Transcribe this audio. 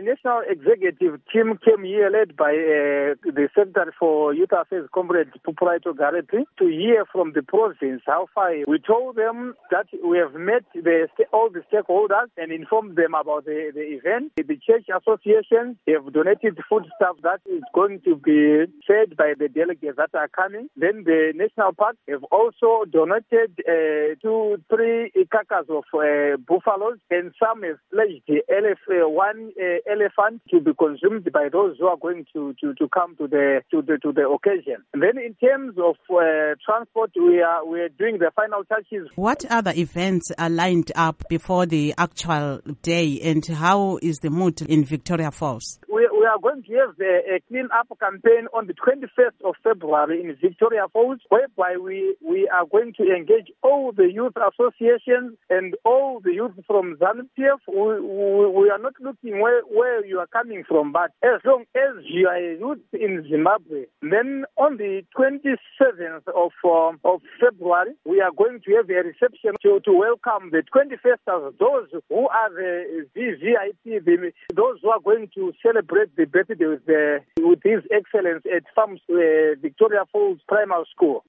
national executive team came here led by the Secretary for Youth Affairs, Comrade Pupuraito Gareti, to hear from the province how far. We told them that we have met all the stakeholders and informed them about the event. The church associations have donated foodstuff that is going to be fed by the delegates that are coming. Then the national park have also donated 2-3 carcasses of buffaloes, and some have pledged one elephant to be consumed by those who are going to come to the occasion. And then in terms of transport, we are doing the final touches. What other events are lined up before the actual day, and how is the mood in Victoria Falls? We are going to have a clean-up campaign on the 21st of February in Victoria Falls, whereby we are going to engage all the youth associations and all the youth from ZANU-PF. We are not looking where you are coming from, but as long as you are a youth in Zimbabwe, then on the 27th of February, we are going to have a reception to welcome the 21st of those who are the VVIP, those who are going to celebrate the birthday with His Excellency at Victoria Falls Primary School.